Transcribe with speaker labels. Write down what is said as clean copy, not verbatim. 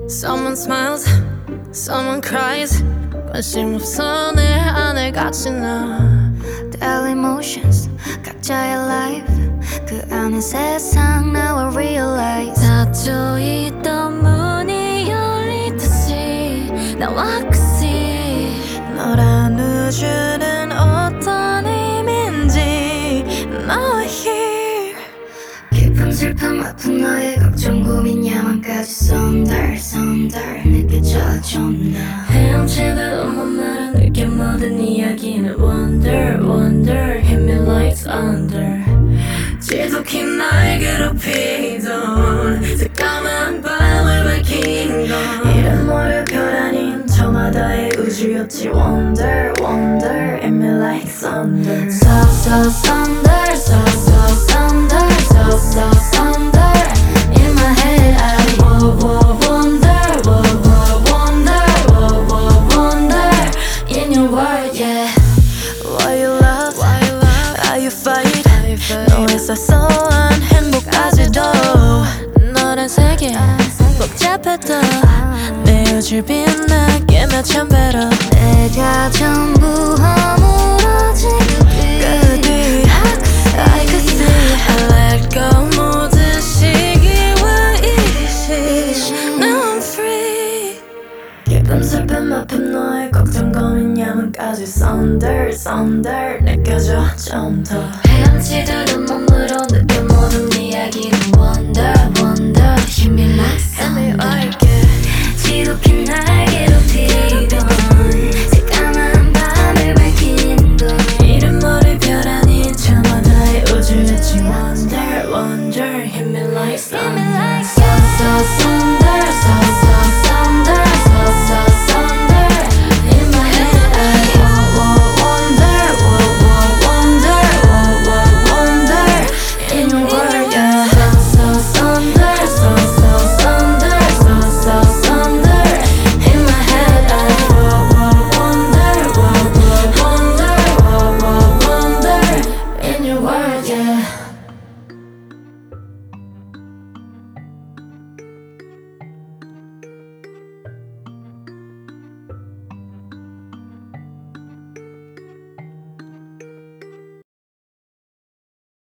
Speaker 1: Someone smiles, someone cries. 관심 없어 내 안에 갇힌 너.
Speaker 2: Daily motions, 각자의 life. 그 안에 세상 now I realize. 닫혀있던 문이 열리듯이 나와 끝이. 너란 우주는 어떤 의미인지 너와 here. 깊은 슬픔 아픈 너의 걱정 고민 야망까지 썬덜 느껴져 좀 더.
Speaker 1: 헤엄치듯 온몸으로 느껴 모든 이야기는 wonder hit me like thunder. 지독히 날 괴롭히던 새까만 밤을 밝힌 건 이런 모를 별 아닌 저마다의 우주였지 wonder hit me like thunder.
Speaker 2: So thunder, so thunder. In my head I wonder. In your world, yeah. Why you love? Why you fight? 너에서 쏘한 행복까지도 너란 세계 복잡해도 내 우주를 빛나게 몇천 배로 내가 전부 허물어진 그 뒤 I could see
Speaker 1: I let go 모든 시기와 이시 Now I'm free. 깊은 슬픔 아픈 너의 걱정 고민 야망까지 썬덜 느껴져 좀 더.
Speaker 2: 헤엄치듯 온몸으로 느껴 모든 이야기는 wonder hit me like thunder. 지독히 날